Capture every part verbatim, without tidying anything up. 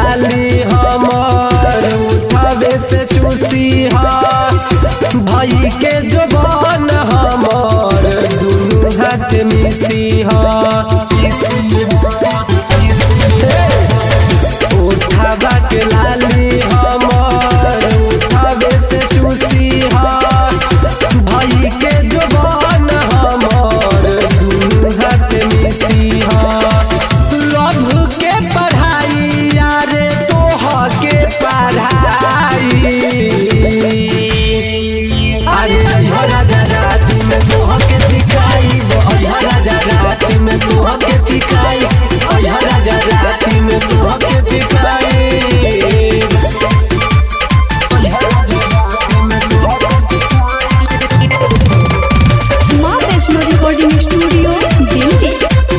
लाली हमर उठावे से चूसी हा भाई के जवान हमर दुनू हाथ मिसी हा उठावा के लाली हमर उठावे से चूसी हा भाई के जवान हमर दुनू हाथ मिसी हा लव के पढ़ाई यारे तोह के पढ़ाई अरे राजा रात में तोह के सिखाई राजा रात में तोह के सिखाई राजा रात में तोह के सिखाई माँ वैष्णो रिकॉर्डिंग स्टूडियो दिल्ली।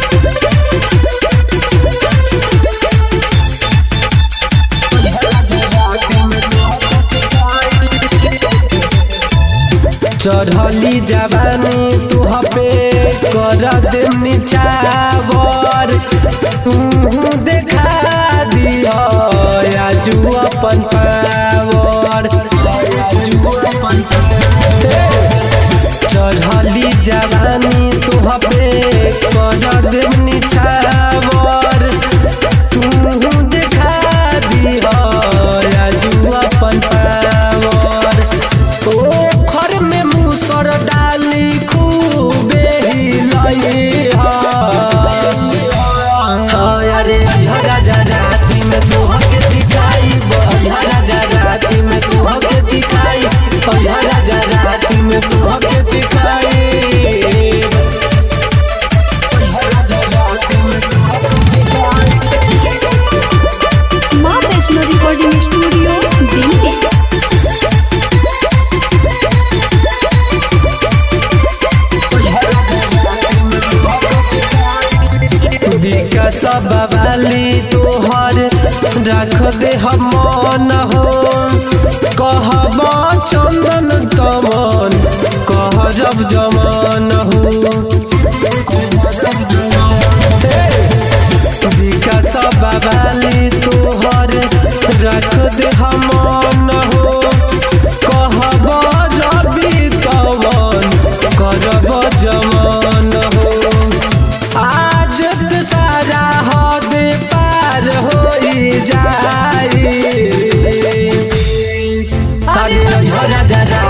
चढ़ली जवानी तुह पे कर दे निचावर तू देखा दिया आजू अपन पावर चढ़ली जवानी तुह पे कर दे निचावर तू देखा दिया आजू अपन पावर ओ घर में मुसर डाली खूबे हिलाई अरे राजा राती में तोह के सिखाई राजा राती में तोह के सिखाई राजा राती में तोह के सिखाई माँ वैष्णो रिकॉर्डिंग स्टूडियो दिल्ली। विकास बवाली तोहर रख दे हम मन हो कहब चंदन तमन कह जब जमान हो विकास बवाली तोहर रख दे हम मन हो कहब रवि तमन करब जमान हो आज सारा हद पार हो जाई राजा